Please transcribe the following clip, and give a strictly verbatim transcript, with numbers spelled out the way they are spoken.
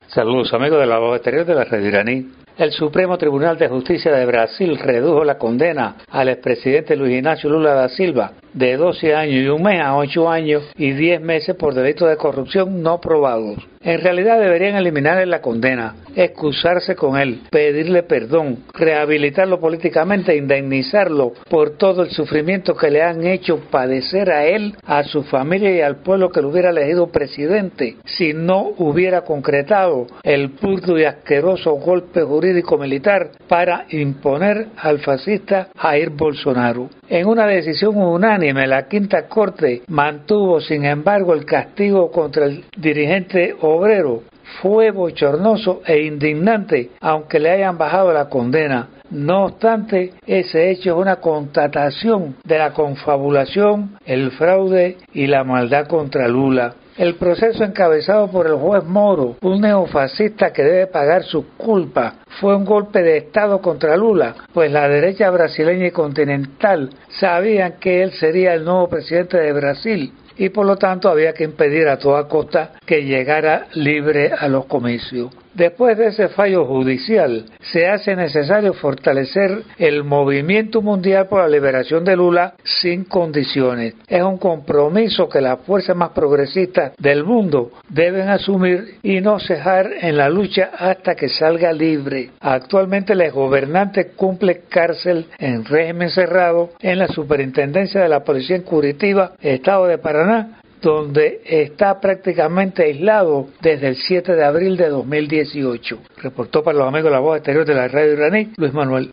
Saludos amigos de la voz exterior de la red iraní. El Supremo Tribunal de Justicia de Brasil redujo la condena al expresidente Luis Ignacio Lula da Silva de doce años y un mes a ocho años y diez meses por delitos de corrupción no probados. En realidad deberían eliminarle la condena, excusarse con él, pedirle perdón, rehabilitarlo políticamente e indemnizarlo por todo el sufrimiento que le han hecho padecer a él, a su familia y al pueblo que lo hubiera elegido presidente si no hubiera concretado el burdo y asqueroso golpe jurídico-militar para imponer al fascista Jair Bolsonaro. En una decisión unánime, la Quinta Corte mantuvo, sin embargo, el castigo contra el dirigente obrero. Fue bochornoso e indignante, aunque le hayan bajado la condena. No obstante, ese hecho es una constatación de la confabulación, el fraude y la maldad contra Lula. El proceso encabezado por el juez Moro, un neofascista que debe pagar sus culpas, fue un golpe de Estado contra Lula, pues la derecha brasileña y continental sabían que él sería el nuevo presidente de Brasil y por lo tanto había que impedir a toda costa que llegara libre a los comicios. Después de ese fallo judicial, se hace necesario fortalecer el movimiento mundial por la liberación de Lula sin condiciones. Es un compromiso que las fuerzas más progresistas del mundo deben asumir y no cejar en la lucha hasta que salga libre. Actualmente el exgobernante cumple cárcel en régimen cerrado en la Superintendencia de la Policía en Curitiba, Estado de Paraná, donde está prácticamente aislado desde el siete de abril de dos mil dieciocho. Reportó para los amigos de la voz exterior de la radio iraní, Luis Manuel.